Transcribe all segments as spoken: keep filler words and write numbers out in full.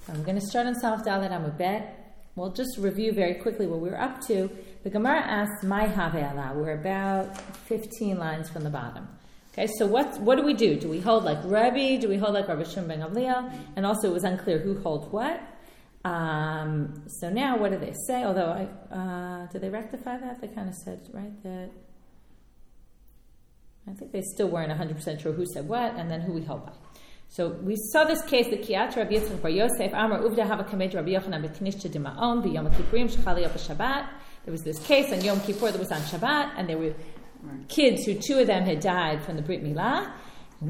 I'm going to start on Samach Dalet Amud Bet. We'll just review very quickly what we were up to. The Gemara asks, "My have Allah." We're about fifteen lines from the bottom. Okay, so what what do we do? Do we hold like Rabbi? Do we hold like Rabbi Shimon ben Gamliel? And also, it was unclear who holds what. Um, so now, what do they say? Although, I uh, did they rectify that? They kind of said, right, that I think they still weren't one hundred percent sure who said what, and then who we hold by. So we saw this case, the Kiat Rabbi Yitzchak bar Yosef, Amar Uvda Hava Kamed Rabbi Yochanan B'Knishta D'Ma'on B'Yom Kippurim Shechali Yom Shabbat. There was this case on Yom Kippur that was on Shabbat, and there were kids who two of them had died from the Brit Milah. And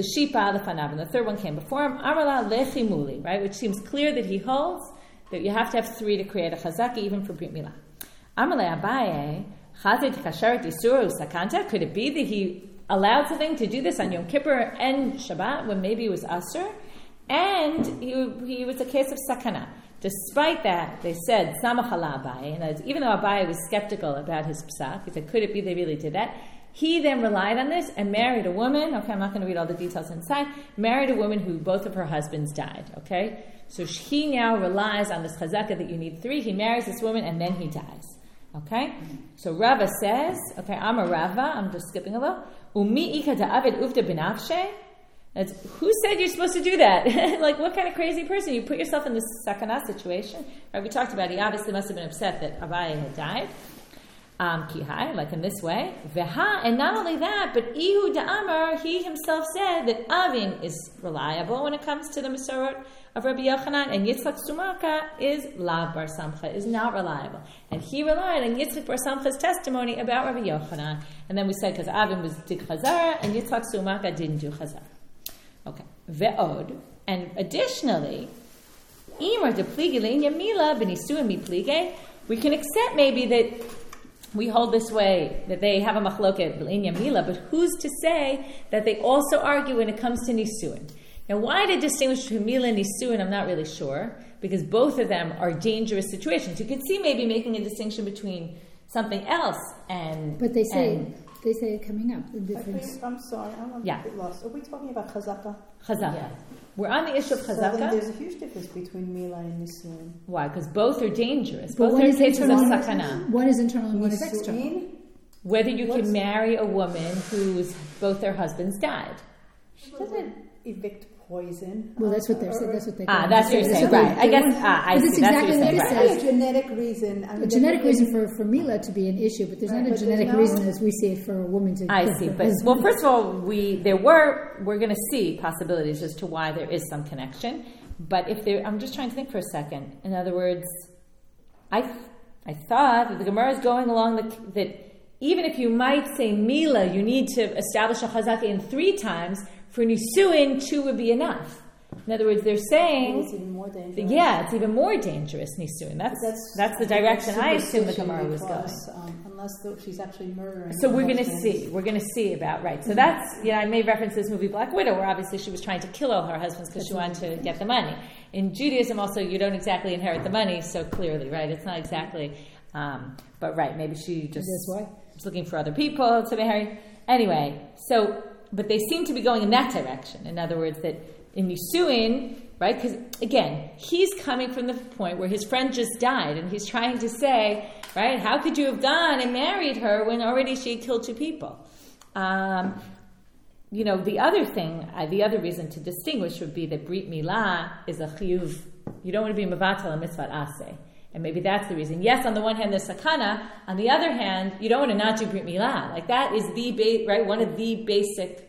the third one came before him. Amarla Lechi Muli, right, which seems clear that he holds that you have to have three to create a chazaka, even for Brit Milah. Amarle Abaye Chazit Kasharet Isur Sakanta. Could it be that he allowed something to do this on Yom Kippur and Shabbat when maybe it was Asur, and he, he was a case of sakana. Despite that, they said Samach ala Abaye, and even though Abaye was skeptical about his psak, he said, could it be they really did that? He then relied on this and married a woman. Okay, I'm not going to read all the details inside. Married a woman who both of her husbands died. Okay, so he now relies on this chazaka that you need three. He marries this woman and then he dies. Okay, so Rava says, okay, I'm a Rava. I'm just skipping a little. Umi ika da'avid ufta binafshe. Who said you're supposed to do that? Like, what kind of crazy person? You put yourself in this sakana situation. Right? We talked about, he obviously must have been upset that Abaye had died. Um, kihai, like in this way. Veha, and not only that, but Ihu da'amar, he himself said that Avin is reliable when it comes to the Masorot of Rabbi Yochanan, and Yitzchak Sumaka is Lav Bar Samcha, is not reliable. And he relied on Yitzchak Bar Samcha's testimony about Rabbi Yochanan. And then we said, because Avin was did Chazara, and Yitzchak Sumaka didn't do Chazara. Okay. Ve'od, and additionally, Imar de pligi leinya mila b'nisu mi plige, we can accept maybe that we hold this way, that they have a machloket b'leinya mila, but who's to say that they also argue when it comes to nisuin? Now, why to distinguish between mila and nisuin, I'm not really sure, because both of them are dangerous situations. You could see maybe making a distinction between something else and... But they say... And, They say it coming up, the difference. I'm sorry, I'm a yeah. bit lost. Are we talking about chazaka? Chazaka. Yeah. We're on the issue of chazaka. So then there's a huge difference between mila and nisuin. Why? Because both are dangerous. But both are cases of sakana. One is internal and one is external. Whether you What's, can marry a woman whose both their husbands died. She doesn't evict poison. Well, that's what they're saying. That's what they. Ah, that's what you're saying, right? I guess. Ah, I see. That's what you're saying. There's Right. a genetic reason. I mean, a genetic reason for, for Mila to be an issue, but there's right, not a genetic no, reason as we see it for a woman to. I see, but well, first of all, we there were we're going to see possibilities as to why there is some connection, but if there, I'm just trying to think for a second. In other words, I I thought that the Gemara is going along the, that even if you might say Mila, you need to establish a chazaka in three times. For nisuin, two would be enough. In other words, they're saying, it's even more dangerous. Yeah, it's even more dangerous nisuin. That's that's, that's the direction I assume the Gemara was going. Um, unless the, she's actually murdering. So we're going to see. We're going to see about right. So that's you know I made reference to this movie Black Widow, where obviously she was trying to kill all her husbands because she wanted to get the money. In Judaism, also, you don't exactly inherit the money so clearly, right? It's not exactly, um, but right. Maybe she just was looking for other people to marry. Anyway, so but they seem to be going in that direction. In other words, that. In Nisuin, right? Because again, he's coming from the point where his friend just died, and he's trying to say, right? How could you have gone and married her when already she had killed two people? Um, you know, the other thing, uh, the other reason to distinguish would be that Brit Milah is a chiyuv. You don't want to be mevatel a mitzvah aseh, and maybe that's the reason. Yes, on the one hand, there's sakana. On the other hand, you don't want to not do Brit Milah. Like that is the ba- right one of the basic.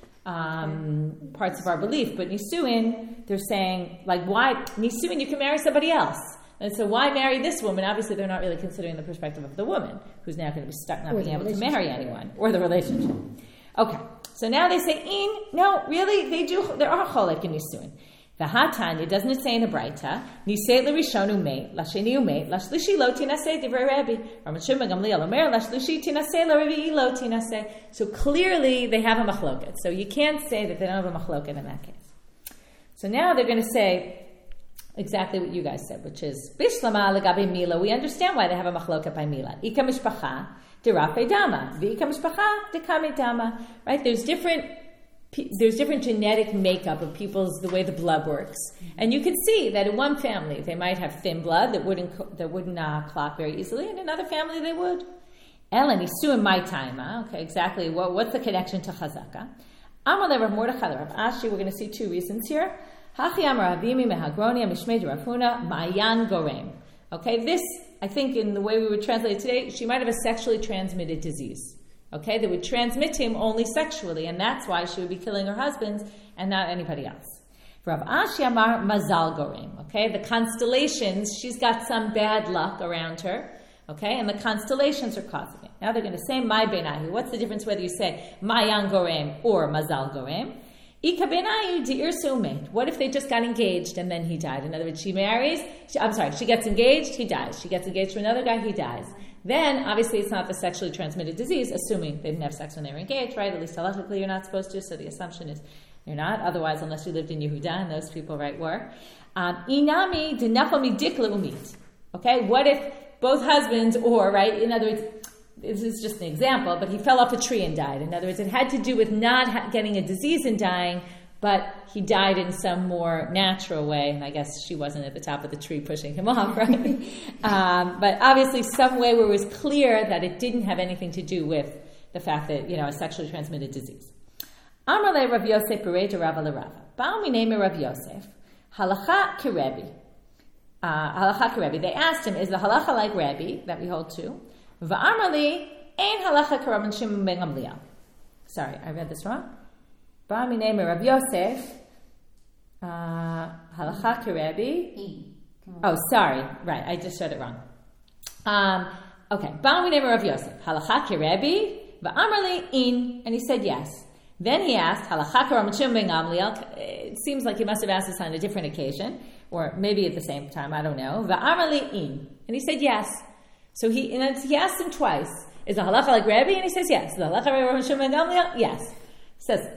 Um, parts of our belief, but Nisuin, they're saying, like, why Nisuin? You can marry somebody else, and so why marry this woman? Obviously, they're not really considering the perspective of the woman who's now going to be stuck not or being able to marry anyone or the relationship. Okay, so now they say, in no, really, they do. There are cholek in Nisuin. The Hatanya, doesn't it say in a Braita, Nisei l'rishonu meit, l'sheni umeit, l'shlishi lo tinaseh divrei Rabbi. Rav Shimon ben Gamliel omer, l'shlishi tinaseh, l'revi'i lo tinaseh. So clearly they have a machloket. So you can't say that they don't have a machloket in that case. So now they're going to say exactly what you guys said, which is, Bishlama legabe Mila, we understand why they have a machloket by Mila. Ika mishpacha, derafe dama, v'ika mishpacha, dekame dama. Right? There's different there's different genetic makeup of people's, the way the blood works. And you can see that in one family, they might have thin blood that wouldn't that wouldn't uh, clot very easily. In another family, they would. Ellen, Nisu in my time. Huh? Okay, exactly. What, what's the connection to Chazaka? Amalei Rav Mordechai Rav Ashi, we're going to see two reasons here. Hachi Amar Avimi Mehagroni Mishmei Rav Huna Ma'ayan Gorem. Okay, this, I think in the way we would translate it today, she might have a sexually transmitted disease. Okay, that would transmit to him only sexually, and that's why she would be killing her husbands and not anybody else. Rav Ashi Amar Mazal Gorem. Okay, the constellations, she's got some bad luck around her. Okay, and the constellations are causing it. Now they're going to say my benayu. What's the difference whether you say Mayan Gorem or Mazal Gorem? Ika benayu di'ir su'umet. What if they just got engaged and then he died? In other words, she marries, she, I'm sorry, she gets engaged, he dies. She gets engaged to another guy, he dies. Then, obviously, it's not the sexually transmitted disease, assuming they didn't have sex when they were engaged, right? At least halachically you're not supposed to, so the assumption is you're not. Otherwise, unless you lived in Yehuda, and those people, right, were. Inami dinafami dikla umit. Okay, what if both husbands, or, right, in other words, this is just an example, but he fell off a tree and died. In other words, it had to do with not ha- getting a disease and dying, but he died in some more natural way, and I guess she wasn't at the top of the tree pushing him off, right? um, but obviously some way where it was clear that it didn't have anything to do with the fact that, you know, a sexually transmitted disease. Amar le Rav Yosef Bereja Rava LeRava. Ba'u minei Rav Yosef, halacha kirebi. Halacha kirebi. They asked him, is the halacha like Rabbi that we hold to? Va'amar li, ein halacha k'Rabban Shimon ben Gamliel. Sorry, I read this wrong. Ba mi name Rav Yosef, halacha kirebi. Oh, sorry, right, I just said it wrong. Um, okay, ba mi name Rav Yosef, halacha kirebi, va'amar li in, and he said yes. Then he asked, halacha k'Rabban Shimon ben Gamliel. It seems like he must have asked this on a different occasion, or maybe at the same time, I don't know. Va'amar li in, and he said yes. So he, and he asked him twice, is the halacha like Rabbi? And he says yes. Is the halacha like Rav Shimon ben Gamliel? Yes. He says,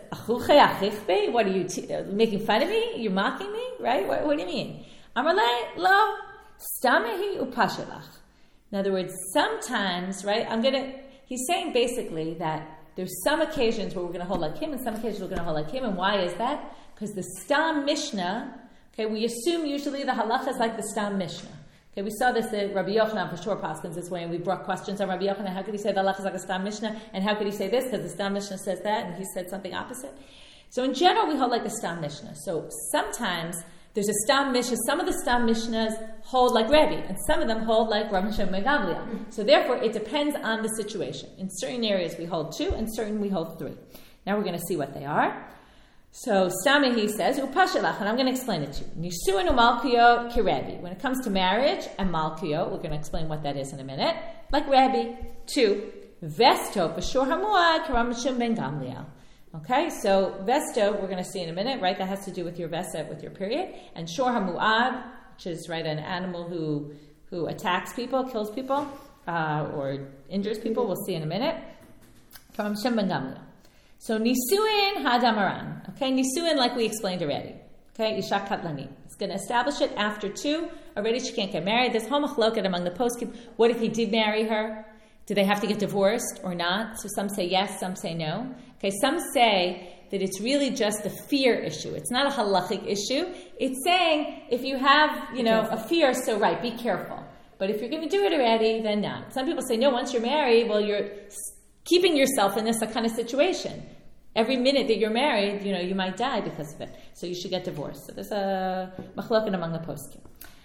what are you t- uh, making fun of me? You're mocking me? Right? What, what do you mean? Amarle, lo, stamehi upashelach. In other words, sometimes, right, I'm going to, he's saying basically that there's some occasions where we're going to hold like him and some occasions we're going to hold like him. And why is that? Because the Stam Mishnah, okay, we assume usually the halacha is like the Stam Mishnah. Okay, we saw this that Rabbi Yochanan for sure paskins this way, and we brought questions on Rabbi Yochanan. How could he say the halacha is like a Stam Mishnah? And how could he say this? Because the Stam Mishnah says that, and he said something opposite. So in general, we hold like the Stam Mishnah. So sometimes there's a Stam Mishnah. Some of the Stam Mishnahs hold like Rabbi, and some of them hold like Rav Shimon ben Gamliel. So therefore, it depends on the situation. In certain areas, we hold two, and certain we hold three. Now we're going to see what they are. So Stami, he says, Upashalach, and I'm going to explain it to you. Nisuin umalkiyo kirebi. When it comes to marriage and malkiyo, we're going to explain what that is in a minute. Like Rabbi. Two, vesto b'shor hamuad karam Shimon ben Gamliel. Okay, so vesto, we're going to see in a minute, right? That has to do with your vesta, with your period. And shor hamuad, which is, right, an animal who who attacks people, kills people, uh, or injures people. We'll see in a minute. Karam Shimon ben Gamliel. So nisuin hadamaran. Okay, nisuin like we explained already. Okay, isha katlani. It's going to establish it after two. Already she can't get married. There's homachloket among the poskim. What if he did marry her? Do they have to get divorced or not? So some say yes, some say no. Okay, some say that it's really just a fear issue. It's not a halachic issue. It's saying if you have, you know, a fear, so right, be careful. But if you're going to do it already, then not. Some people say no. Once you're married, well, you're keeping yourself in this kind of situation. Every minute that you're married, you know, you might die because of it. So you should get divorced. So there's a machloket among the poskim.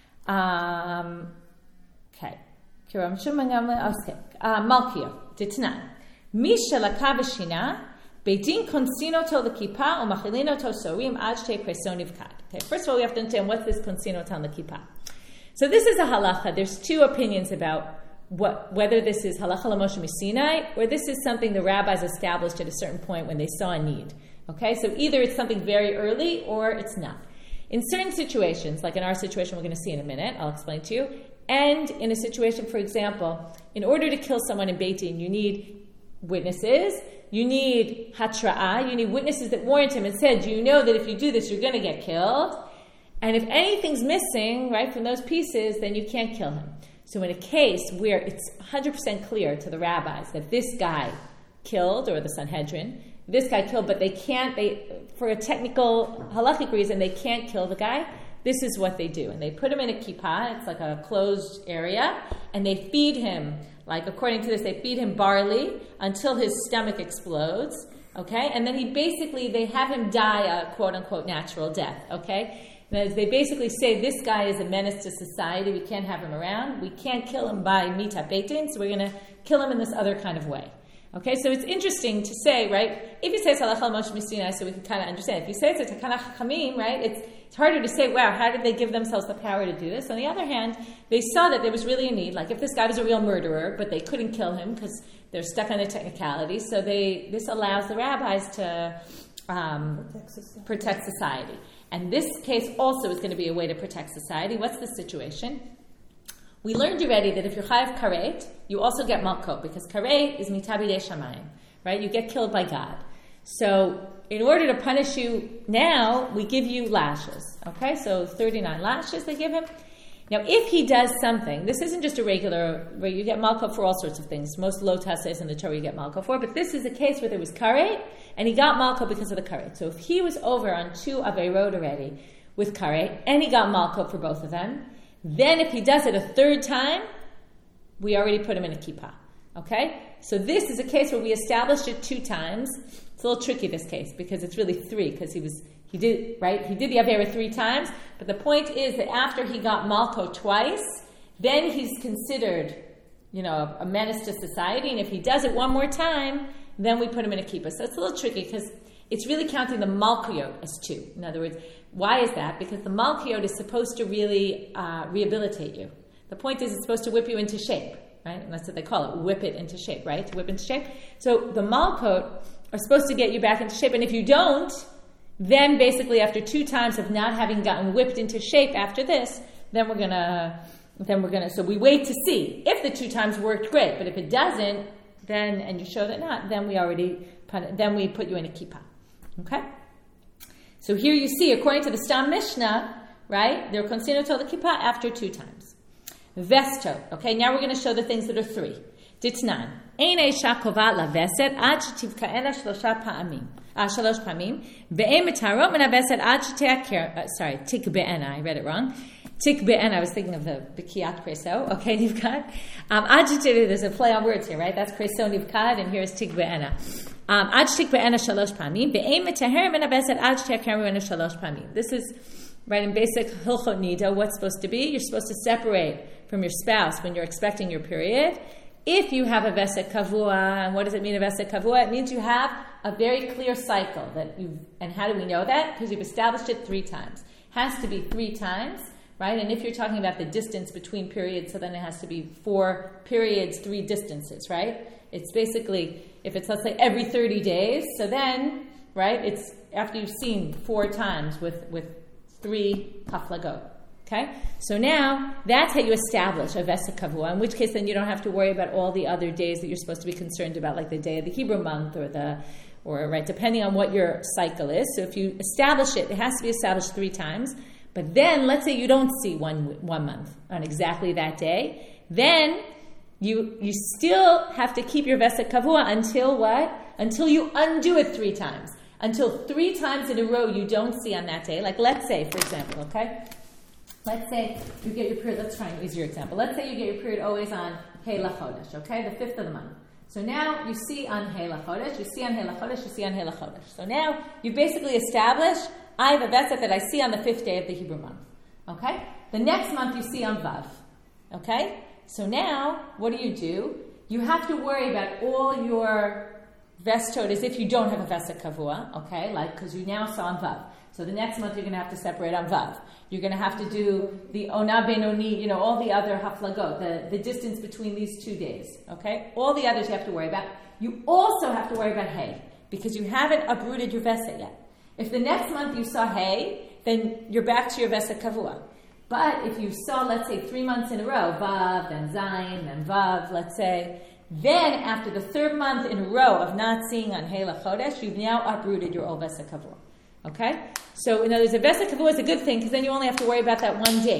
Um, okay. Kiram Shimon Gamliel. Malkiyo. Ditnan. Misha lakavashina. Beidin consino to the kippah or machilino to sorim ajte presonivkad. Okay. First of all, we have to understand what's this consino to the kippah. So this is a halacha. There's two opinions about What, whether this is halacha l'Moshe Sinai or this is something the rabbis established at a certain point when they saw a need. Okay, so either it's something very early or it's not. In certain situations, like in our situation we're going to see in a minute, I'll explain to you, and in a situation, for example, in order to kill someone in Beit Din, you need witnesses, you need hatra'ah, you need witnesses that warned him and said, you know that if you do this, you're going to get killed, and if anything's missing, right, from those pieces, then you can't kill him. So in a case where it's one hundred percent clear to the rabbis that this guy killed, or the Sanhedrin, this guy killed, but they can't, they for a technical halachic reason, they can't kill the guy. This is what they do. And they put him in a kippah, it's like a closed area, and they feed him, like according to this, they feed him barley until his stomach explodes, okay? And then he basically, they have him die a quote-unquote natural death, okay? And they basically say, this guy is a menace to society, we can't have him around, we can't kill him by mita beitin, so we're going to kill him in this other kind of way. Okay, so it's interesting to say, right, if you say it's halacha Moshe Missinai, so we can kind of understand. If you say it's a takana chachamim, right, it's, it's harder to say, wow, how did they give themselves the power to do this? On the other hand, they saw that there was really a need, like if this guy was a real murderer, but they couldn't kill him because they're stuck on the technicalities, so they this allows the rabbis to um, protect, society. protect society. And this case also is going to be a way to protect society. What's the situation? We learned already that if you're chayav karet, you also get malkot, because karet is mitabidei shamayim, right? You get killed by God. So in order to punish you now, we give you lashes, okay? So thirty-nine lashes they give him. Now, if he does something, this isn't just a regular, where you get malkot for all sorts of things. Most lo taseh in the Torah you get malkot for, but this is a case where there was karet, and he got malkot because of the karet. So if he was over on two aveirot already with karet, and he got malkot for both of them, then if he does it a third time, we already put him in a kippah. Okay? So this is a case where we established it two times. It's a little tricky, this case, because it's really three, because he was he did right. He did the avera three times, but the point is that after he got malko twice, then he's considered, you know, a menace to society. And if he does it one more time, then we put him in a kippah. So it's a little tricky because it's really counting the malkiyot as two. In other words, why is that? Because the malkiyot is supposed to really uh, rehabilitate you. The point is, it's supposed to whip you into shape, right? And that's what they call it, whip it into shape, right? To whip into shape. So the malkot are supposed to get you back into shape, and if you don't, then basically after two times of not having gotten whipped into shape after this, then we're gonna, then we're gonna. So we wait to see if the two times worked great, but if it doesn't, then and you show that not, then we already put, then we put you in a kippah, okay? So here you see, according to the Stam Mishnah, right, they're considered to the kippah after two times. Vesto. Okay, now we're going to show the things that are three. Ditnan. Ein eisha kovat laveset ad shetivka'ena shlosha pa'amim. Ah, shalosh pa'amim. Ve'em etarot menaveset ad shete'aker. Sorry, tikbe'ena. I read it wrong. Tikbe'ena. I was thinking of the B'kiyat Kreso. Okay, nivkat. Um, ad shete'aker. There's a play on words here, right? That's Kreso nivkat, and here's tikbe'ena. Um, ad shetikbe'ena shalosh pa'amim. Ve'em etaher menaveset ad shete'aker shalosh pa'amim. This is right in basic Hilchot Nida. What's supposed to be? You're supposed to separate from your spouse when you're expecting your period. If you have a vesek kavua, and what does it mean, a vesek kavua? It means you have a very clear cycle that you. And how do we know that? Because you've established it three times. It has to be three times, right? And if you're talking about the distance between periods, so then it has to be four periods, three distances, right? It's basically, if it's, let's say, every thirty days, so then, right, it's after you've seen four times with, with three haflagot. Okay? So now, that's how you establish a vesek kavua, in which case then you don't have to worry about all the other days that you're supposed to be concerned about, like the day of the Hebrew month, or the, or right, depending on what your cycle is. So if you establish it, it has to be established three times. But then, let's say you don't see one one month on exactly that day, then you you still have to keep your vesek kavua until what? Until you undo it three times. Until three times in a row you don't see on that day. Like, let's say, for example, okay? Let's say you get your period, let's try an easier example. Let's say you get your period always on Hey Lachodesh, okay? The fifth of the month. So now you see on Hey Lachodesh, you see on Hey Lachodesh, you see on Hey Lachodesh. So now you basically establish, I have a vesek that I see on the fifth day of the Hebrew month, okay? The next month you see on Vav, okay? So now, what do you do? You have to worry about all your vestot as if you don't have a vesek kavua, okay? Like, because you now saw on Vav. So the next month you're going to have to separate on Vav. You're going to have to do the Ona Benoni, you know, all the other haflagot, the, the distance between these two days, okay? All the others you have to worry about. You also have to worry about Hay, because you haven't uprooted your Vesek yet. If the next month you saw Hay, then you're back to your Vesek Kavua. But if you saw, let's say, three months in a row, Vav, then Zayin, then Vav, let's say, then after the third month in a row of not seeing on Hey Lachodesh, you've now uprooted your old Vesek Kavua. Okay? So, in other words, a vesek kavua is a good thing because then you only have to worry about that one date.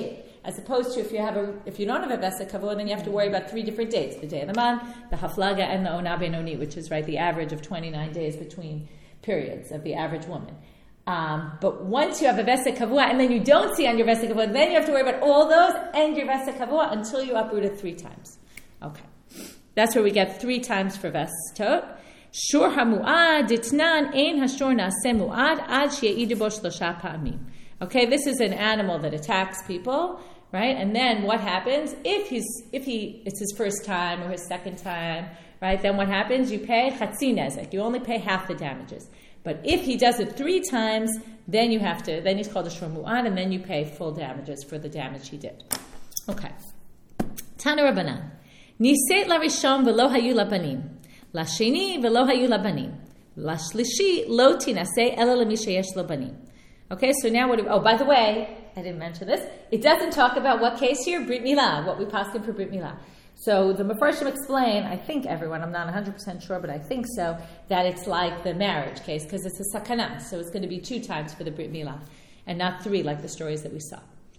as opposed to if you have a if you don't have a Vesa Kavua, then you have to worry about three different dates: the day of the month, the Haflaga, and the Ona Benoni, which is right the average of twenty-nine days between periods of the average woman. Um, but once you have a Vesa Kavua, and then you don't see on your Vesa Kavua, then you have to worry about all those and your Vesa Kavua until you uproot it three times. Okay, that's where we get three times for Vestot. Shor hamuad ditnan ein hashor naaseh muad ad sheyeidu bo shlosha pa'amim. Okay, this is an animal that attacks people, right? And then what happens if he's if he it's his first time or his second time, right? Then what happens? You pay chatzi nezek. You only pay half the damages. But if he does it three times, then you have to. Then he's called a shor muad, and then you pay full damages for the damage he did. Okay. Tana Rabbanan niseit larishon v'lo hayu labanim. Lashini v'lo hayu labanim. Lashlishi lo tinaseh ela lemi sheyesh lo banim. Okay, so now what do we, oh, by the way, I didn't mention this. It doesn't talk about what case here, Brit Milah, what we paskin for Brit Milah. So the Mefarshim explain, I think everyone, I'm not one hundred percent sure, but I think so, that it's like the marriage case, because it's a sakana, so it's going to be two times for the Brit Milah, and not three like the stories that we saw.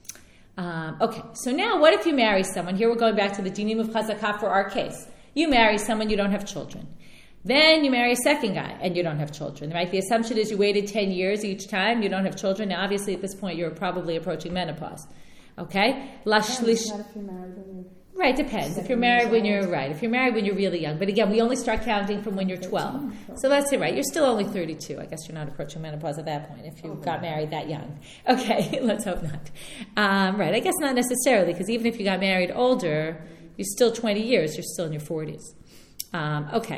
Um, okay, so now what if you marry someone? Here we're going back to the dinim of chazakah for our case. You marry someone, you don't have children. Then you marry a second guy, and you don't have children, right? The assumption is you waited ten years each time, you don't have children. Now, obviously, at this point, you're probably approaching menopause. Okay? Lashlish. Not if you're married when you're Right, depends. If you're married when you're, right, if you're married when you're really young. But again, we only start counting from when you're twelve. So that's it, right? You're still only thirty-two. I guess you're not approaching menopause at that point if you okay. got married that young. Okay, let's hope not. Um, right, I guess not necessarily, because even if you got married older, you're still twenty years. You're still in your forties. Um, okay.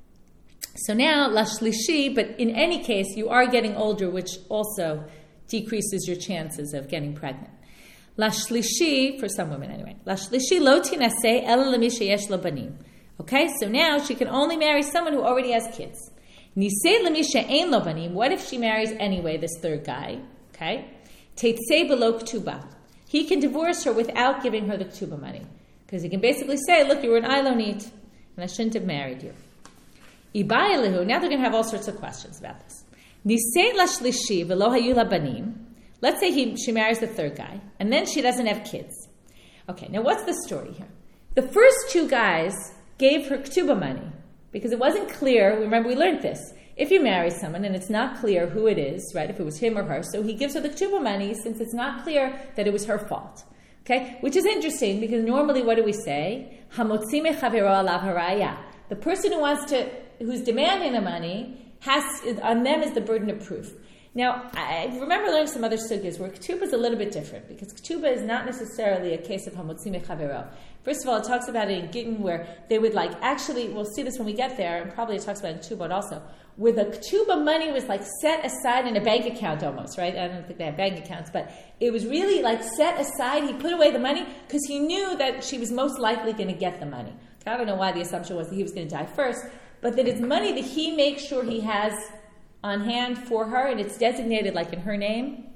So now, lashlishi, but in any case, you are getting older, which also decreases your chances of getting pregnant. Lashlishi, for some women anyway. Lashlishi lo tinaseh ela lemi sheyesh lo banim. Okay, so now she can only marry someone who already has kids. Niseh lemi she'ein lo banim. What if she marries anyway, this third guy? Okay. Teitzeh belo k'tuba. He can divorce her without giving her the k'tuba money. Because he can basically say, look, you were an Ilonit, and I shouldn't have married you. Ibayelihu, now they're going to have all sorts of questions about this. Niseh lashlishi velo hayu labanim. Let's say he, she marries the third guy, and then she doesn't have kids. Okay, now what's the story here? The first two guys gave her k'tuba money because it wasn't clear. Remember, we learned this. If you marry someone and it's not clear who it is, right, if it was him or her, so he gives her the k'tuba money since it's not clear that it was her fault. Okay, which is interesting because normally what do we say? Hamotzi mechavero alav haraya. The person who wants to, who's demanding the money, has on them is the burden of proof. Now, I remember learning some other sugyas where ketubah is a little bit different because ketubah is not necessarily a case of hamotzi mechavero. First of all, it talks about it in Gittin where they would like, actually, we'll see this when we get there, and probably it talks about it in Ketubot also, where the ketubah money was like set aside in a bank account almost, right? I don't think they have bank accounts, but it was really like set aside. He put away the money because he knew that she was most likely going to get the money. I don't know why the assumption was that he was going to die first, but that it's money that he makes sure he has on hand for her, and it's designated like in her name.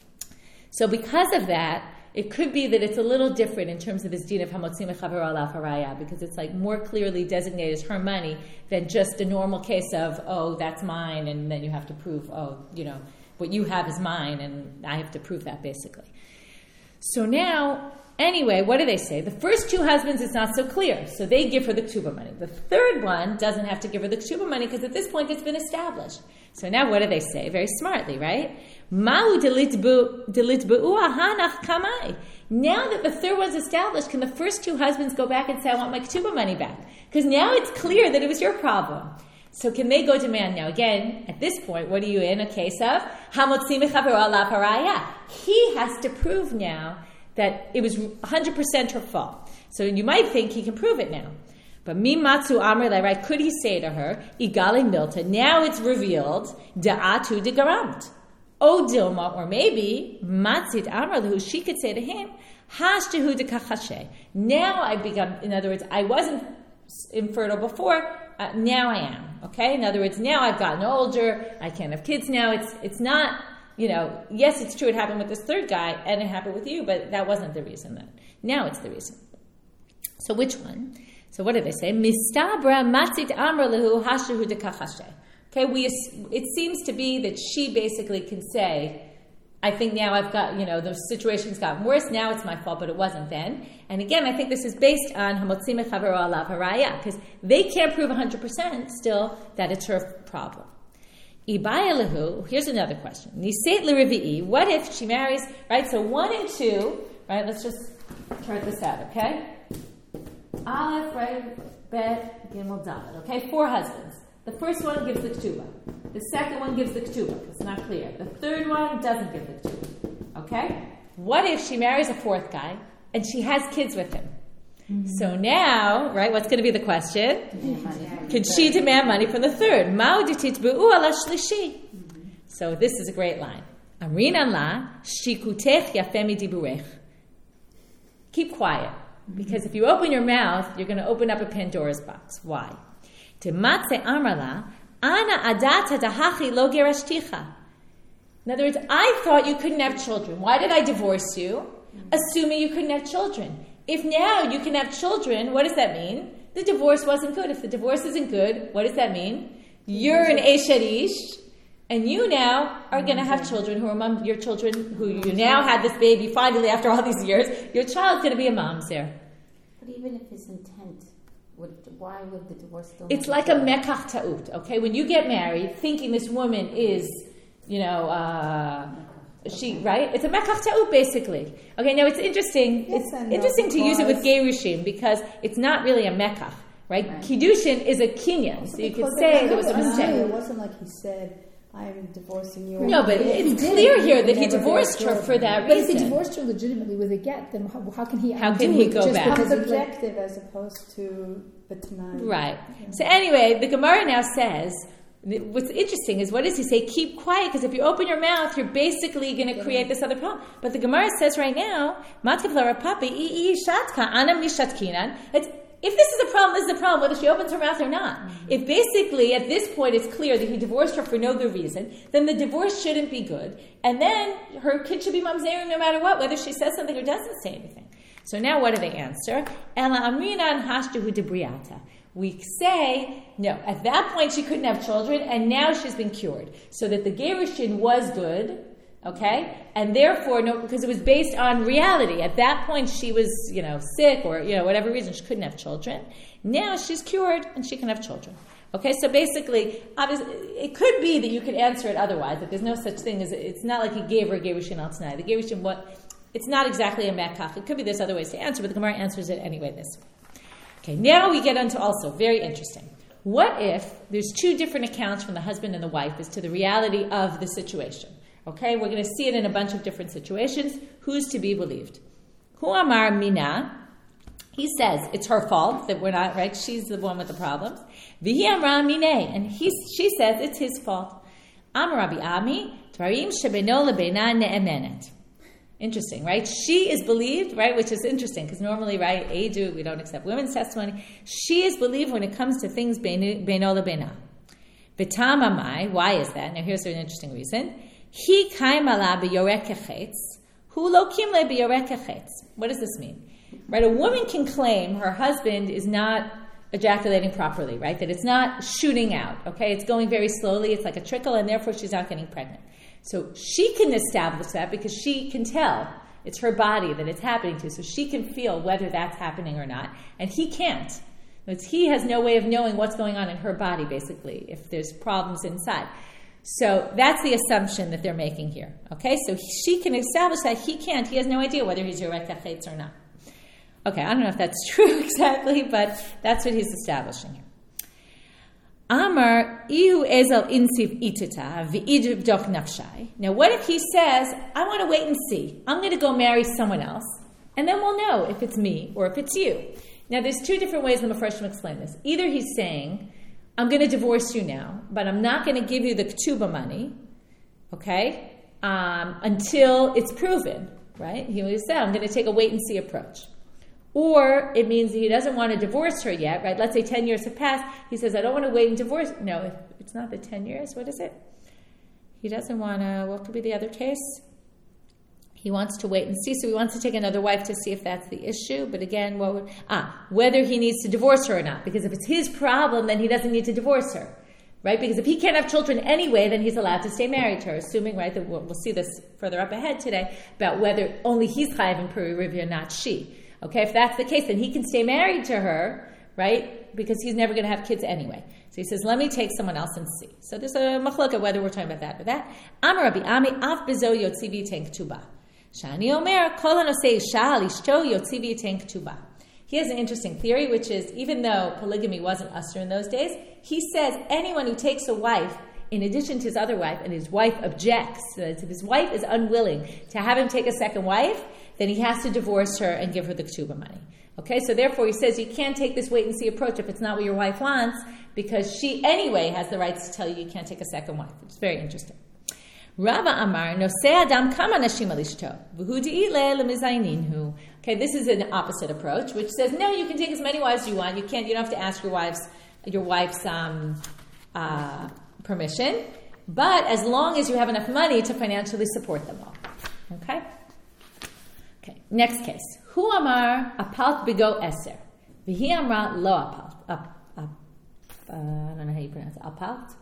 So because of that, it could be that it's a little different in terms of this din of hamotzi mechavero alav haraya, because it's like more clearly designated as her money than just a normal case of, oh, that's mine, and then you have to prove, oh, you know, what you have is mine, and I have to prove that basically. So now, anyway, what do they say? The first two husbands, it's not so clear, so they give her the k'tuba money. The third one doesn't have to give her the k'tuba money because at this point it's been established. So now what do they say? Very smartly, right? Mahu delitbu'u ahanach kamai. Now that the third one's established, can the first two husbands go back and say, I want my k'tuba money back? Because now it's clear that it was your problem. So can they go demand now? Again, at this point, what are you in a case of? Hamotzi mechavero alav haraya. He has to prove now that it was one hundred percent her fault. So you might think he can prove it now. But mi matzu amr le, right? Could he say to her, igale milta, now it's revealed, da'atu de garamt. O dilma, or maybe, matzit amr lehu, she could say to him, hashtahu de kachashe. Now I become, in other words, I wasn't infertile before, uh, now I am. Okay? In other words, now I've gotten older, I can't have kids now. It's it's not, you know, yes, it's true it happened with this third guy, and it happened with you, but that wasn't the reason then. Now it's the reason. So which one? So what did they say? Mistabra matzit amr lehu hashahu de kachashe. Okay, we it seems to be that she basically can say, I think now I've got, you know, the situation's gotten worse. Now it's my fault, but it wasn't then. And again, I think this is based on Hamotzi Mechavero Alav Haraya, because they can't prove one hundred percent still that it's her problem. Ibaya Lahu, here's another question. Niseit L'Revi'i, what if she marries, right? So one and two, right? Let's just chart this out, okay? Aleph, right? Bet, Gimel, Dalet, okay? Four husbands. The first one gives the ketubah. The second one gives the ketubah. It's not clear. The third one doesn't give the ketubah. Okay? What if she marries a fourth guy and she has kids with him? Mm-hmm. So now, right, what's going to be the question? Mm-hmm. Can she demand money from the third? Mm-hmm. So this is a great line. Amrinan la shikutech yafemi diburech. Keep quiet. Because if you open your mouth, you're going to open up a Pandora's box. Why? Tematze amrala ana adata dahachi lo gerashticha. In other words, I thought you couldn't have children. Why did I divorce you? Assuming you couldn't have children. If now you can have children, what does that mean? The divorce wasn't good. If the divorce isn't good, what does that mean? You're an eshet ish, and you now are going to have children who are mom, your children who you now had this baby finally after all these years. Your child's going to be a mamzer. But even if his intent, would, why would the divorce still? It's like a mekach ta'ut. Okay, when you get married, thinking this woman is, you know, uh, she right. It's a mekach ta'ut basically. Okay, now it's interesting. Yes, it's interesting to use it with gerushim because it's not really a mekach, right? right. Kiddushin is a kinyan, so you could say there was a mistake. It wasn't like he said, I'm divorcing you. No, but it's clear here that he divorced her for that but reason. But if he divorced her legitimately with a get, then how, how can he How can he go back? It's objective as opposed to B'tanai. Right. Yeah. So anyway, the Gemara now says, what's interesting is, what does he say? Keep quiet, because if you open your mouth, you're basically going to create this other problem. But the Gemara says right now, it's if this is a problem, this is a problem, whether she opens her mouth or not. Mm-hmm. If basically at this point it's clear that he divorced her for no good reason, then the divorce shouldn't be good. And then her kid should be mamzerim no matter what, whether she says something or doesn't say anything. So now what do they answer? Ela amrinan hashtuhu debriata. We say, no, at that point she couldn't have children, and now she's been cured. So that the gerushin was good, okay? And therefore, no, because it was based on reality. At that point, she was, you know, sick or, you know, whatever reason, she couldn't have children. Now she's cured and she can have children. Okay, so basically, obviously, it could be that you could answer it otherwise, that there's no such thing as, it's not like he gave her a gerushin al t'nai. The gerushin, what, it's not exactly a mekach. It could be there's other ways to answer, but the Gemara answers it anyway this way. Okay, now we get into also, very interesting. What if there's two different accounts from the husband and the wife as to the reality of the situation? Okay, we're going to see it in a bunch of different situations. Who's to be believed? Hu amar mina. He says it's her fault that we're not, right? She's the one with the problems. Vihi amra mineh. And he, she says it's his fault. Amar Rabbi Ami, dvarim shebeno lebeina ne'emenet. Interesting, right? She is believed, right? Which is interesting because normally, right, Edu, we don't accept women's testimony. She is believed when it comes to things beno lebeina. V'tamamai, why is that? Now here's an interesting reason. He kaimala b'yorekechetz, hu lo kimle b'yorekechetz. What does this mean? Right, a woman can claim her husband is not ejaculating properly, right? That it's not shooting out, okay? It's going very slowly, it's like a trickle, and therefore she's not getting pregnant. So she can establish that because she can tell. It's her body that it's happening to, so she can feel whether that's happening or not, and he can't. Because he has no way of knowing what's going on in her body, basically, if there's problems inside. So that's the assumption that they're making here. Okay, so she can establish that, he can't. He has no idea whether he's Yorek HaChetz or not. Okay, I don't know if that's true exactly, but that's what he's establishing here. Amar ihu ezel insiv itita v'idv dok nafshai. Now what if he says, I want to wait and see. I'm going to go marry someone else, and then we'll know if it's me or if it's you. Now there's two different ways the Mefarshim explain this. Either he's saying, I'm going to divorce you now, but I'm not going to give you the ketubah money, okay, um, until it's proven, right? He always said, I'm going to take a wait-and-see approach. Or it means that he doesn't want to divorce her yet, right? Let's say ten years have passed. He says, I don't want to wait and divorce. No, it's not the ten years. What is it? He doesn't want to, what could be the other case? He wants to wait and see, so he wants to take another wife to see if that's the issue. But again, what would, ah, whether he needs to divorce her or not. Because if it's his problem, then he doesn't need to divorce her. right? Because if he can't have children anyway, then he's allowed to stay married to her, assuming, right, that we'll, we'll see this further up ahead today, about whether only he's chayav in Puri Rivia, not she. Okay, if that's the case, then he can stay married to her, right, because he's never going to have kids anyway. So he says, let me take someone else and see. So there's a machloka whether we're talking about that or that. Amar Rabbi Ami, af bezo yotzi v'yitein k'tuba. Shani omer, kol hanosei isha al ishto yotzi v'yitein k'tuba. He has an interesting theory, which is, even though polygamy wasn't usher in those days, he says anyone who takes a wife, in addition to his other wife, and his wife objects, so if his wife is unwilling to have him take a second wife, then he has to divorce her and give her the ketubah money. Okay, so therefore he says you can't take this wait-and-see approach if it's not what your wife wants, because she anyway has the rights to tell you you can't take a second wife, which is very interesting. Rava Amar, Nosei Adam Kama Nashim Alishto, V'hu Di'ile Lemizayninhu. Okay, this is an opposite approach, which says, no, you can take as many wives as you want. You can't, you don't have to ask your wife's, your wife's um, uh, permission, but as long as you have enough money to financially support them all. Okay? Okay, next case. Hu Amar Apalt Bigo Eser. V'hi Amra Lo Apalt. Up, up, uh, I don't know how you pronounce it. Apalt?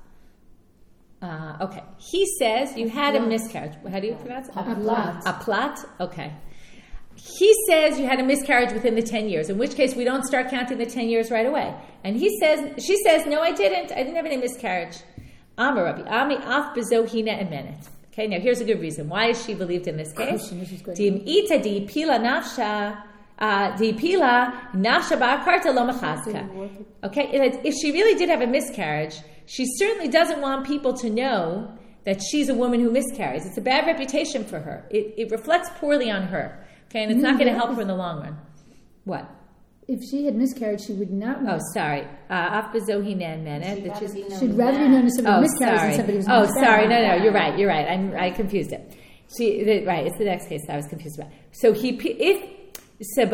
Uh, okay. He says you had a miscarriage. How do you pronounce it? Aplat. Aplat? Okay. He says you had a miscarriage within the ten years, in which case we don't start counting the ten years right away. And he says, she says, no, I didn't. I didn't have any miscarriage. Amar Rabbi Ami af bezo hina emenet. Okay, now here's a good reason. Why is she believed in this case? Dim ita di pila nafsha, di pila nafsha ba'akarta lo mechazka. Okay, if she really did have a miscarriage, she certainly doesn't want people to know that she's a woman who miscarries. It's a bad reputation for her. It, it reflects poorly on her. Okay, and it's not going to help her in the long run. What? If she had miscarried, she would not want. Oh, sorry. Af bezo hina emenet. She'd rather be known as somebody oh, who miscarries sorry. than somebody who's Oh, miscarried. sorry. No, no, you're right. You're right. I'm, I confused it. She, the, right, it's the next case that I was confused about. So he, if she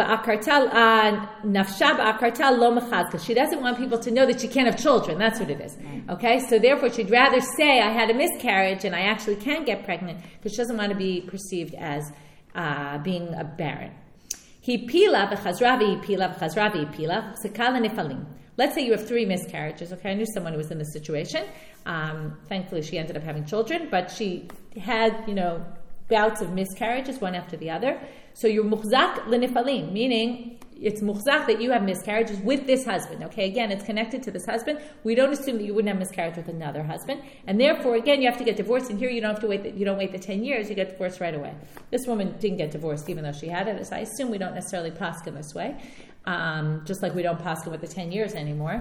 doesn't want people to know that she can't have children. That's what it is. Okay, so therefore she'd rather say I had a miscarriage and I actually can get pregnant, because she doesn't want to be perceived as uh, being a barren. He pila v'chazravi pila v'chazravi pila sekala nefalim. Let's say you have three miscarriages. Okay, I knew someone who was in this situation. Um, thankfully, she ended up having children, but she had, you know, bouts of miscarriages, one after the other. So you're muhzak l'nefalim, meaning it's muhzak that you have miscarriages with this husband. Okay, again, it's connected to this husband. We don't assume that you wouldn't have miscarriage with another husband, and therefore, again, you have to get divorced. And here, you don't have to wait. The, you don't wait the ten years. You get divorced right away. This woman didn't get divorced, even though she had it. So I assume we don't necessarily paskin this way, um, just like we don't paskin with the ten years anymore.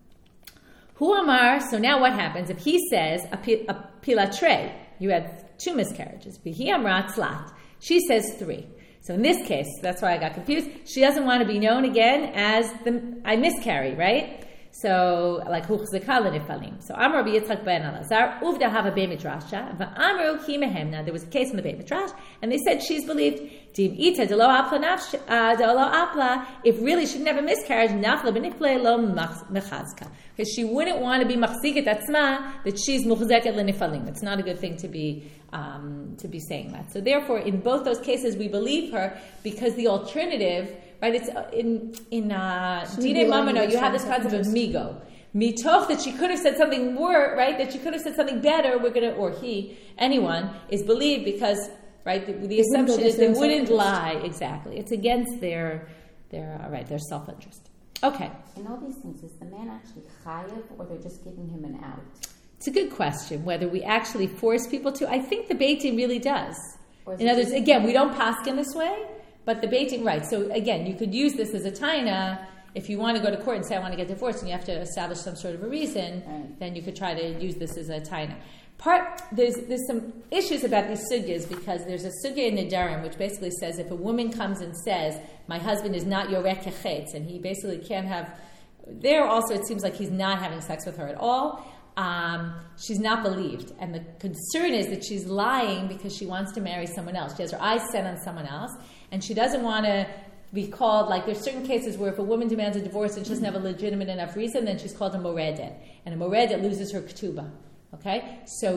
Hu Amar. So now, what happens if he says a, a pilatre? You had two miscarriages. V'hi amra tzlat. She says three. So in this case, that's why I got confused. She doesn't want to be known again as the I miscarry, right? So like huchzeka l'nefalim. So Amar Rabbi Yitzchak ben Elazar uvda hava bei midrasha va'amru ki mehem. Now there was a case in the Beit Midrash, and they said she's believed. Dim ita delo apla nafsh delo apla. If really she didn't have a miscarriage, nafla b'nifle lo mechazka. Because she wouldn't want to be machziket atzma that she's muchzeket l'nefalim. It's not a good thing to be um, to be saying that. So therefore, in both those cases, we believe her, because the alternative. Right, it's in in uh, Dine Mamano. You have this concept of migo, mitoch, that she could have said something more, right? That she could have said something better. We're gonna, or he, anyone is believed because, right? The, the assumption is they wouldn't lie. Exactly, it's against their their uh, right their self interest. Okay. In all these things, is the man actually chayav, or they're just giving him an out? It's a good question whether we actually force people to. I think the Beit Din really does. In other words, again, we don't paskin this way. But the Beit Din, right, so again, you could use this as a taina. If you want to go to court and say, I want to get divorced, and you have to establish some sort of a reason, right, then you could try to use this as a taina. Part, there's there's some issues about these sugyas, because there's a sugya in Nedarim, which basically says if a woman comes and says, my husband is not yorek kechetz, and he basically can't have, there also it seems like he's not having sex with her at all, Um, she's not believed, and the concern is that she's lying because she wants to marry someone else. She has her eyes set on someone else, and she doesn't want to be called, like there's certain cases where if a woman demands a divorce and she doesn't have a legitimate enough reason, then she's called a moredet, and a moredet loses her ketubah. Okay, so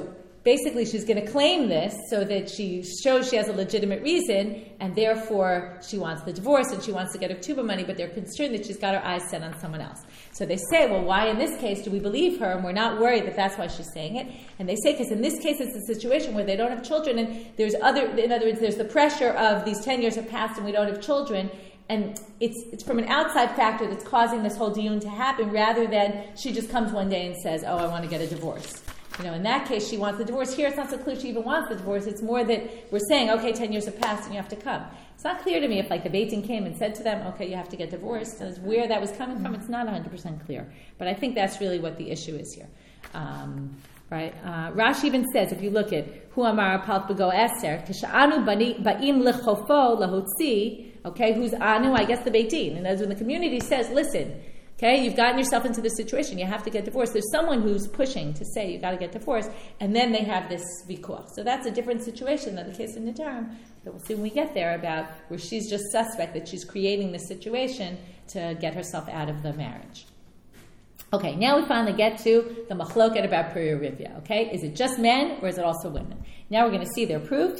basically she's going to claim this so that she shows she has a legitimate reason, and therefore she wants the divorce and she wants to get her tuba money, but they're concerned that she's got her eyes set on someone else. So they say, well, why in this case do we believe her, and we're not worried that that's why she's saying it? And they say, because in this case it's a situation where they don't have children, and there's other, in other words, there's the pressure of these ten years have passed and we don't have children, and it's it's from an outside factor that's causing this whole diyun to happen, rather than she just comes one day and says, oh, I want to get a divorce. You know, in that case, she wants the divorce. Here, it's not so clear she even wants the divorce. It's more that we're saying, okay, ten years have passed and you have to come. It's not clear to me if, like, the Beit Din came and said to them, okay, you have to get divorced. And where that was coming from, it's not one hundred percent clear. But I think that's really what the issue is here. Um, right? Uh, Rashi even says, if you look at Hu Amar Palt Bego Eser, Kisha'anu Ba'im Lechofo Lahotzi, okay, who's Anu? I guess the Beit Din. And as when the community says, listen, okay, you've gotten yourself into this situation. You have to get divorced. There's someone who's pushing to say you got to get divorced, and then they have this vikuach. So that's a different situation than the case in Nadarim that we'll see when we get there, about where she's just suspect that she's creating this situation to get herself out of the marriage. Okay, now we finally get to the machloket about Peri Rivya. Okay, is it just men or is it also women? Now we're going to see their proofs.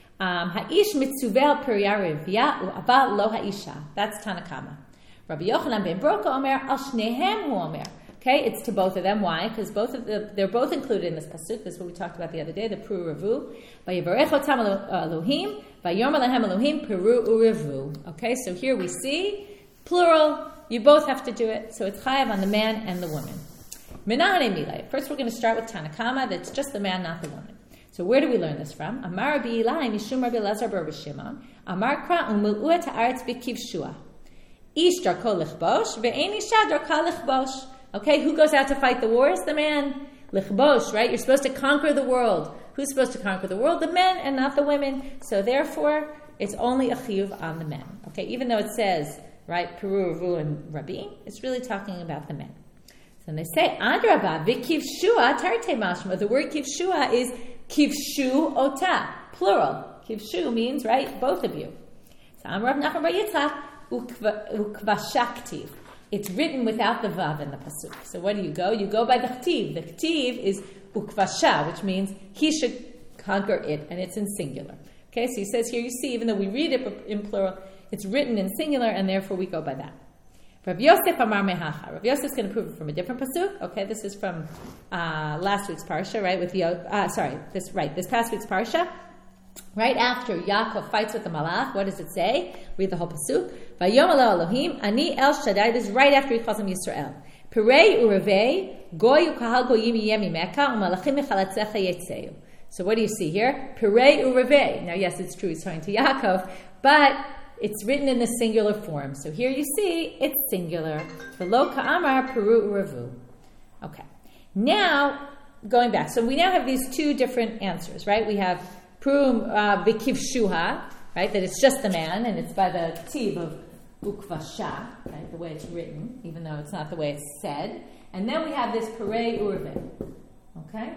Ha'ish mitzuvel Peri Rivya u'aval lo ha'isha. That's Tanakama. Rabbi Yochanan ben Broka Omer al shnehem hu Omer. Okay, it's to both of them. Why? Because both of the, they're both included in this pasuk. This is what we talked about the other day, the Peru Revu. Vayivarech otam Elohim, vayom alehem Elohim Peru urevu. Okay, so here we see plural. You both have to do it. So it's chayav on the man and the woman. Menahane milay. First, we're going to start with Tanakama. That's just the man, not the woman. So where do we learn this from? Amar Rabbi Eli mishum Rabbi Elazar bar Rabbi Shimon. Amar kra umil'u ha'aretz b'kivshua. Ish darko lichbosh, ve'en isha darka lichbosh. Okay, who goes out to fight the wars? The man. Lichbosh, right? You're supposed to conquer the world. Who's supposed to conquer the world? The men and not the women. So therefore, it's only a chiyuv on the men. Okay, even though it says, right, Peru, Revu, and Rabbi, it's really talking about the men. So they say, Adrabah, v'kivshua tarte mashma. The word kivshua is kivshu ota, plural. Kivshu means, right, both of you. So Amar Rav Nachman bar Yitzchak, ukvashaktiv. It's written without the vav in the pasuk. So where do you go? You go by the chtiv. The chtiv is ukvasha, which means he should conquer it, and it's in singular. Okay, so he says here, you see, even though we read it in plural, it's written in singular, and therefore we go by that. Rav Yosef Amar Mehacha. Rav Yosef is going to prove it from a different pasuk. Okay, this is from uh, last week's parsha, right? With the uh, sorry, this right, this past week's parsha. Right after Yaakov fights with the Malach, what does it say? Read the whole pasuk. Vayom alo Elohim, ani El Shaddai. This is right after he calls him Yisrael. Perei urevei, goy ukahal goyim yemi meka, umalachim mechalatzecha yetzeu. So what do you see here? Perei urevei. Now, yes, it's true, he's talking to Yaakov, but it's written in the singular form. So here you see, it's singular. V'lo ka'amar peru urevu. Okay. Now, going back. So we now have these two different answers, right? We have Prum v'kivshuha, right? That it's just the man, and it's by the ktiv of ukvasha, right? The way it's written, even though it's not the way it's said. And then we have this perei urve. Okay?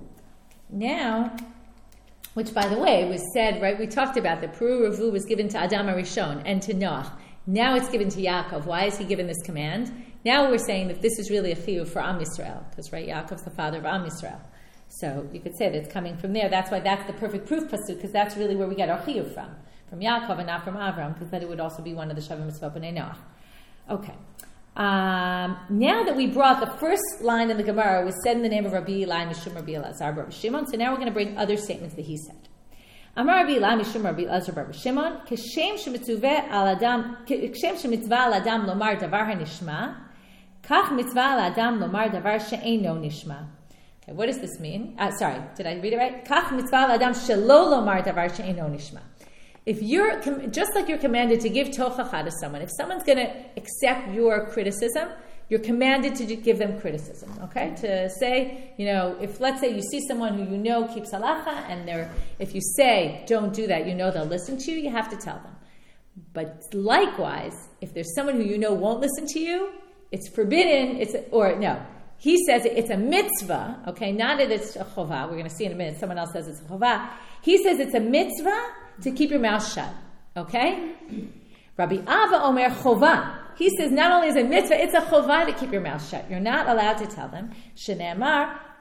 Now, which by the way was said, right? We talked about the Peru Revu was given to Adam HaRishon and to Noach. Now it's given to Yaakov. Why is he given this command? Now we're saying that this is really a chiyuv for Am Yisrael, because right, Yaakov's the father of Am Yisrael. So you could say that it's coming from there. That's why that's the perfect proof pasuk, because that's really where we get our chiyuv from, from Yaakov and not from Avram, because then it would also be one of the Shavim Mitzvot B'nai Noach. Okay. Um, now that we brought the first line in the Gemara was said in the name of Rabbi Eli Mishum Rabbi Elazar Bar Shimon, so now we're going to bring other statements that he said. Amar Rabbi Eli Mishum Rabbi Elazar Bar Shimon, Keshem shemitzvah al adam, Keshem shemitzvah al adam lomar davar hanishma, kach mitzvah al adam lomar davar she'eino nishma. Okay, what does this mean? Uh, sorry, did I read it right? Kach mitzvah al adam shelo lomar davar she'eino nishma. If you're, just like you're commanded to give tochacha to someone, if someone's going to accept your criticism, you're commanded to give them criticism, okay? To say, you know, if let's say you see someone who you know keeps halacha, and they're, if you say, don't do that, you know they'll listen to you, you have to tell them. But likewise, if there's someone who you know won't listen to you, it's forbidden, it's, a, or no, he says it's a mitzvah, okay? Not that it's a chovah, we're going to see in a minute, someone else says it's a chovah. He says it's a mitzvah to keep your mouth shut, okay? Rabbi Abba Omer Chovah. He says not only is it a mitzvah, it's a chovah to keep your mouth shut. You're not allowed to tell them. Shene'amar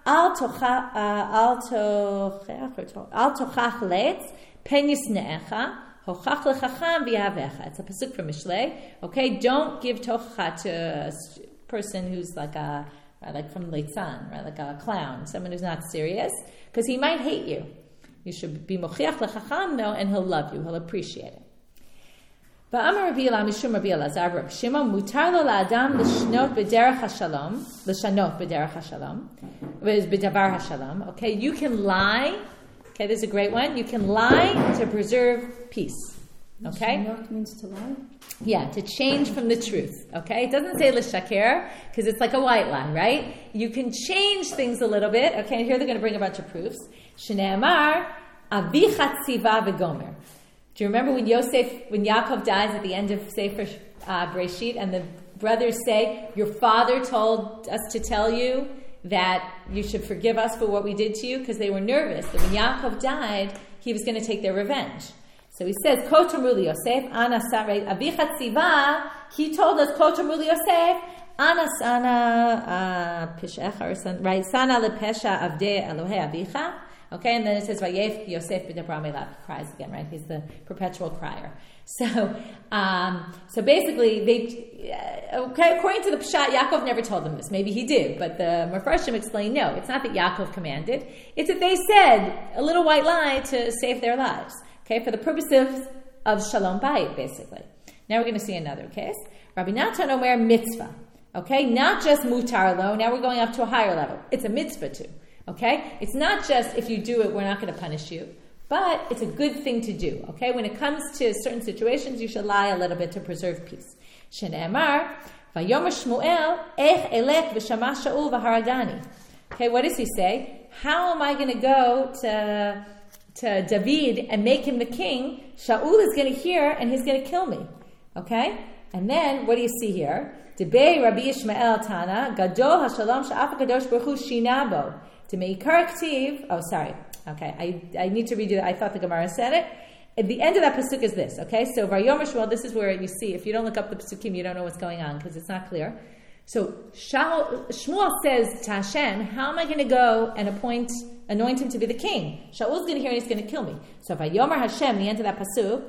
al tochach al tochach al tochach letz pen yisneecha hochach lechacham v'yavecha. It's a pasuk from Mishlei. Okay, don't give tochacha to a person who's like a right, like from Leitzan, right, like a clown, someone who's not serious, because he might hate you. You should be mochiach lechacham though, and he'll love you, he'll appreciate it. Va'amar Rabbi Elazar mishum Rabbi Elazar Rabbi Shimon mutar lo la'adam l'shnot b'derech hashalom l'shanot b'derech hashalom b'davar hashalom. Okay, you can lie. Okay, this is a great one. You can lie to preserve peace. Okay, Shanot means to lie. Yeah, to change from the truth. Okay, it doesn't say l'shaker because it's like a white lie, right? You can change things a little bit. Okay, here they're going to bring a bunch of proofs. Shneimar avicha tziva v'gomer. Do you remember when Yosef, when Yaakov dies at the end of Sefer uh, Breshit, and the brothers say, "Your father told us to tell you that you should forgive us for what we did to you," because they were nervous that when Yaakov died, he was going to take their revenge. So he says, "Ko tomru li Yosef, ana sarei avicha tziva." He told us, "Ko tomru li Yosef, ana sana pishecha," right? "Sana lepesha avdei Elohei avicha." Okay, and then it says, "Vayef Yosef b'dabra melav," cries again, right? He's the perpetual crier. So, um, so basically, they okay. According to the Pshat, Yaakov never told them this. Maybe he did, but the Mefarshim explain no. It's not that Yaakov commanded; it's that they said a little white lie to save their lives. Okay, for the purposes of Shalom Bayit, basically. Now we're going to see another case. Rabbi Natan Omer mitzvah. Okay, not just mutar lo. Now we're going up to a higher level. It's a mitzvah too. Okay, it's not just if you do it, we're not going to punish you, but it's a good thing to do. Okay, when it comes to certain situations, you should lie a little bit to preserve peace. Shene'emar vayomer Shmuel ech elech v'shama Shaul v'haragani. Okay, what does he say? How am I going to go to to David and make him the king? Shaul is going to hear and he's going to kill me. Okay, and then what do you see here? Debei Rabbi Yishmael Tana Gadol Hashalom Sha'af Kadosh Baruch Hu Shinabo. To make corrective, oh sorry, okay, I, I need to read it. I thought the Gemara said it. At the end of that pasuk is this, okay? So Vayomer Shmuel, this is where you see, if you don't look up the pasukim, you don't know what's going on because it's not clear. So Shaul, Shmuel says to Hashem, how am I going to go and appoint, anoint him to be the king? Shaul's going to hear and he's going to kill me. So Vayomer Hashem, the end of that pasuk,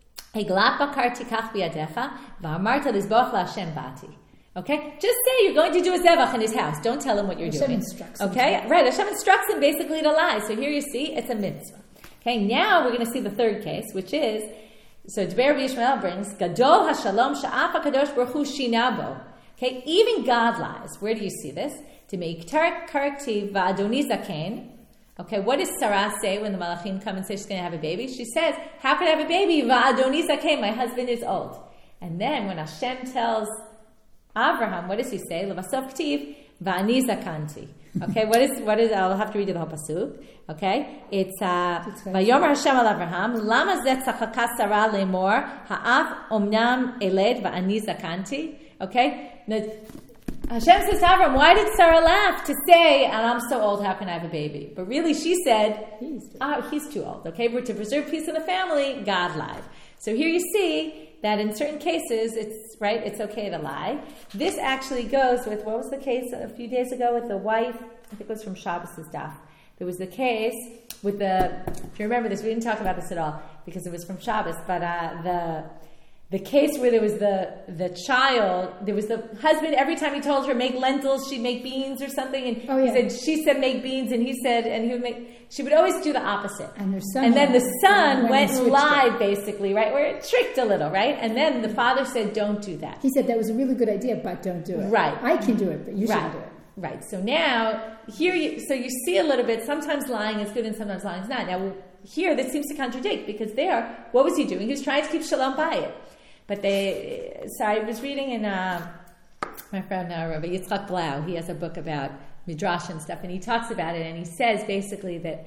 Eglat bakar tikach biyadecha v'amarta lizboch la'Hashem bati. Okay, just say you're going to do a zevach in his house. Don't tell him what you're Hashem doing. Instructs him. Okay, right. Hashem instructs him basically to lie. So here you see it's a mitzvah. Okay, now we're going to see the third case, which is so Dber Yishmael brings Gadol Hashalom Sha'af Hakadosh Baruch Hu Shinabo. Okay, even God lies. Where do you see this? To make Tarek Karaktiv Va'adoni Zaken. Okay, what does Sarah say when the Malachim come and say she's going to have a baby? She says, "How could I have a baby? Va'adoni Zaken. My husband is old." And then when Hashem tells Abraham, what does he say? Levasov ktiv va'ani zakanti. Okay, what is what is? I'll have to read you the whole pasuk. Okay, it's Vayomer Hashem al Abraham lama zeh tzachaka Sarah lemor ha'af omnam eled va'ani zakanti. Okay, now, Hashem says to Abraham, why did Sarah laugh to say, "And I'm so old, how can I have a baby?" But really, she said, "He's too, oh, he's too old." Okay, we're to preserve peace in the family. God lied. So here you see that in certain cases, it's right, it's okay to lie. This actually goes with, what was the case a few days ago with the wife? I think it was from Shabbos' daf. There was the case with the, if you remember this, we didn't talk about this at all because it was from Shabbos, but uh, the the case where there was the the child, there was the husband, every time he told her make lentils, she'd make beans or something, and oh, yeah. he said, she said make beans, and he said, and he would make, she would always do the opposite. And her son, and then the son went and lied, it. basically, right, where it tricked a little, right? And then the father said, don't do that. He said that was a really good idea, but don't do it. Right. I can do it, but you right. shouldn't do it. Right. So now, here, you, so you see a little bit, sometimes lying is good and sometimes lying is not. Now, here, this seems to contradict, because there, what was he doing? He was trying to keep Shalom Bayit. But they, so I was reading in, uh, my friend uh, Rabbi Yitzchak Blau, he has a book about Midrash and stuff, and he talks about it, and he says basically that,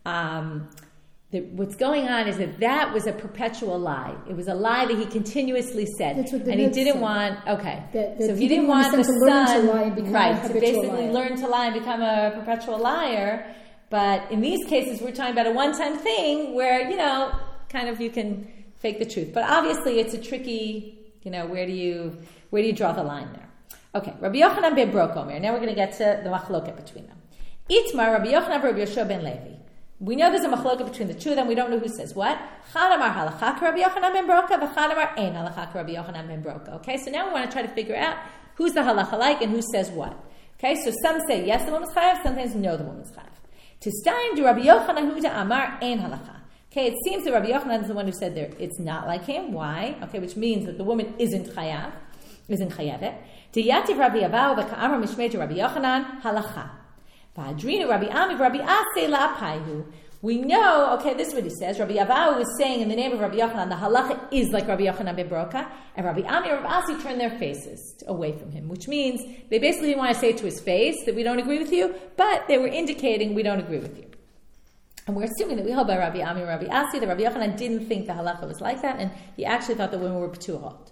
um, that what's going on is that that was a perpetual lie. It was a lie that he continuously said. That's what the and he didn't said. want, okay. That, that so he, he didn't, didn't want want the to learn son, to lie and become right, a to habitual basically liar. learn to lie and become a perpetual liar. But in these cases, we're talking about a one-time thing where, you know, kind of you can fake the truth. But obviously it's a tricky, you know, where do you where do you draw the line there? Okay, Rabbi Yochanan ben Brokomer. Now we're going to get to the machloket between them. Itmar Rabbi Yochanan Rabbi Yehoshua ben Levi. We know there's a machloka between the two of them. We don't know who says what. Chad amar halachak Rabbi Yochanan ben Broka, v'chad amar ein halachak Rabbi Yochanan ben Broka. Okay, so now we want to try to figure out who's the halacha like and who says what. Okay, so some say yes, the woman's chayav. Sometimes no, the woman's chayav. To stein do Rabbi Yochanan hu da amar ein halacha. Okay, it seems that Rabbi Yochanan is the one who said there it's not like him. Why? Okay, which means that the woman isn't chayav, isn't chayavet. To yativ Rabbi Avau v'ka'amar mishmei to Rabbi Yochanan halacha. V'adrinu Rabbi Ami v'Rabbi Asi la'apayhu. We know, okay, this is what he says. Rabbi Avau was saying in the name of Rabbi Yochanan, the halacha is like Rabbi Yochanan ben Broka, and Rabbi Ami and Rabbi Asi turned their faces away from him, which means they basically didn't want to say to his face that we don't agree with you, but they were indicating we don't agree with you. And we're assuming that we hold by Rabbi Ami and Rabbi Asi, that Rabbi Yochanan didn't think the halacha was like that, and he actually thought the women were p'tuhot.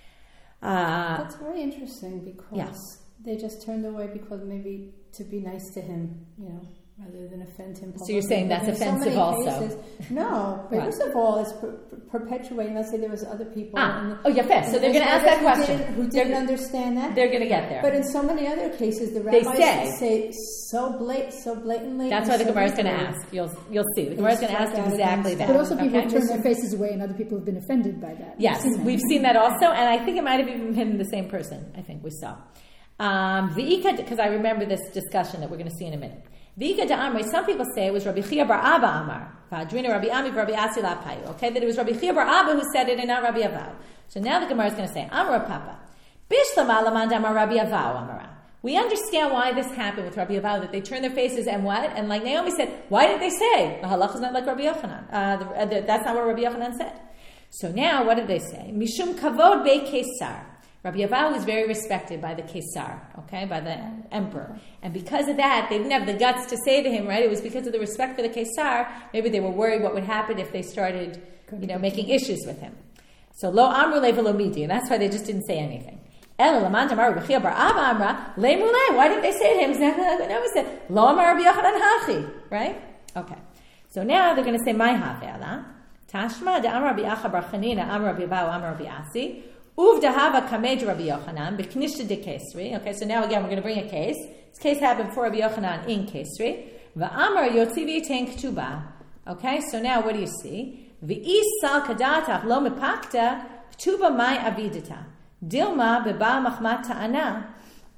Uh, That's very interesting because yeah. they just turned away because maybe to be nice to him, you know, rather than offend him. So you're saying that's offensive so also? Cases, no, but first of all, it's per- per- perpetuating. Let's say there was other people. Ah. In the, oh, yeah, fair. So they're going to ask that who question. Didn't, who didn't understand that? They're going to get there. But in so many other cases, the rabbis they say, say so blat, so blatantly. That's why the so Gemara is going to ask. You'll you'll see. The Gemara is going to ask exactly that. But also people okay? have turned their faces away and other people have been offended by that. Yes, we've, seen that. we've seen that also, and I think it might have even been the same person. I think we saw. Um, because I remember this discussion that we're going to see in a minute. V'ika da'amri, some people say it was Rabbi Chia bar Abba Amar. V'adrina Rabbi Ami v'Rabbi Asi la'apayu. Okay, that it was Rabbi Chia bar Abba who said it and not Rabbi Avau. So now the Gemara is going to say, Amar Papa. Bishlam alaman damar Rabbi Avau Amara. We understand why this happened with Rabbi Avau, that they turned their faces and what? And like Naomi said, why did they say? The halach is not like Rabbi Yochanan. Uh, the, uh, the, that's not what Rabbi Yochanan said. So now what did they say? Mishum kavod be kesar. Rabbi Avau was very respected by the Kesar, okay, by the emperor. And because of that, they didn't have the guts to say to him, right? It was because of the respect for the Kesar. Maybe they were worried what would happen if they started, you know, making issues with him. So, lo amru le v'lo midi, and that's why they just didn't say anything. El laman tamar Rabbi Chia bar Abba amra le mulei. Why didn't they say to him exactly like what Naomi said? Lo amar Rabbi Yochanan hachi, right? Okay. So now they're going to say, my hafe'ala. Tashma de amar Rabbi Acha bar Chanina amar Rabbi Avau amar Rabbi Asi. Uvdahava kamed Rabbi Yochanan b'knishta de Kesri. Okay, so now again we're going to bring a case. This case happened for Rabbi Yochanan in Kesri. Va'amar yotzivi ten k'tuba. Okay, so now what do you see? V'is sal kadatach lo mepakta k'tuba mai avidita. Dilma beba machmat ta'ana.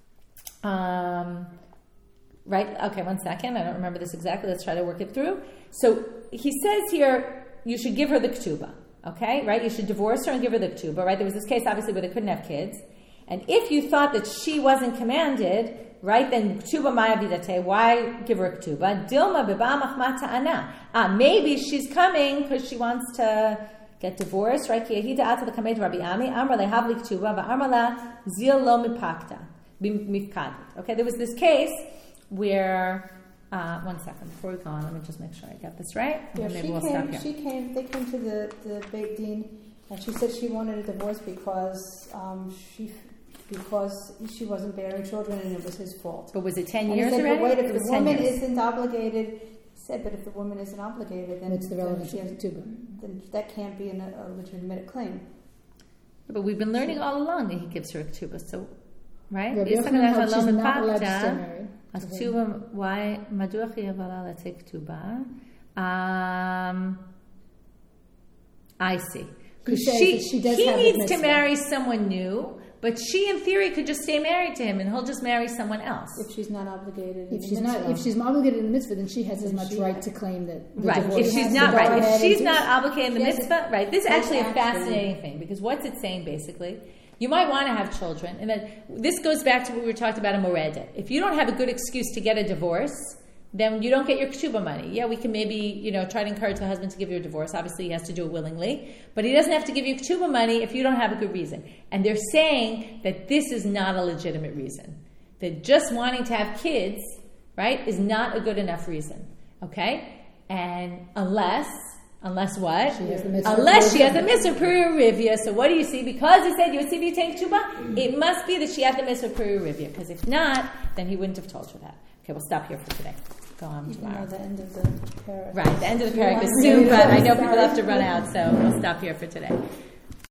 Um, right, okay, one second. I don't remember this exactly. Let's try to work it through. So he says here, you should give her the k'tuba. Okay, right? You should divorce her and give her the k'tuba, right? There was this case, obviously, where they couldn't have kids. And if you thought that she wasn't commanded, right, then k'tuba maya vidate, why give her a k'tuba? Dilma beba machmat ta'ana. Ah, maybe she's coming because she wants to get divorced, right? Ki yehida ata l'kamed Rabbi Ami, amra lehavli k'tuba, va'amra la zil lo mipakta, mifkadet. Okay, there was this case where... Uh, one second, before we go on, let me just make sure I got this right. And yeah, maybe she we'll came, stop here. She came, they came to the, the Beit Din, and she said she wanted a divorce because um, she because she wasn't bearing children and it was his fault. But was it ten and years said, already? Wait, if it the was woman years. isn't obligated, he said, but if the woman isn't obligated, then, it's the relevance then, of the tuba. then that can't be an, a legitimate claim. But we've been learning all along that he gives her a k'tuba, so, right? Rabbi Yochanan held she's not allowed to stay married. K'tuba, why? Maduach yavala let's k'tuba. Um, I see. Because she, she does he have needs to mitzvah. marry someone new, but she, in theory, could just stay married to him, and he'll just marry someone else. If she's not obligated, if she's not, if she's obligated in the mitzvah, then she has as much right has. to claim that. The Right. divorce If she's has not to right, go if ahead she's and not obligated in the Yes, mitzvah, right? This is actually a actually- fascinating thing because what's it saying basically? You might want to have children, and then this goes back to what we were talking about in Moredet. If you don't have a good excuse to get a divorce, then you don't get your k'tuba money. Yeah, we can maybe, you know, try to encourage the husband to give you a divorce. Obviously, he has to do it willingly. But he doesn't have to give you k'tuba money if you don't have a good reason. And they're saying that this is not a legitimate reason. That just wanting to have kids, right, is not a good enough reason. Okay? And unless... Unless what? She has the mitzvah Unless she has the mitzvah purivia. So what do you see? Because he said Yotzivi Tank Tuba, it must be that she had the mitzvah purivia. Because if not, then he wouldn't have told her that. Okay, we'll stop here for today. Go on Even tomorrow. though the end of the paragraph. Right, the end of the paragraph is soon, but I know people have to run out, so we'll stop here for today.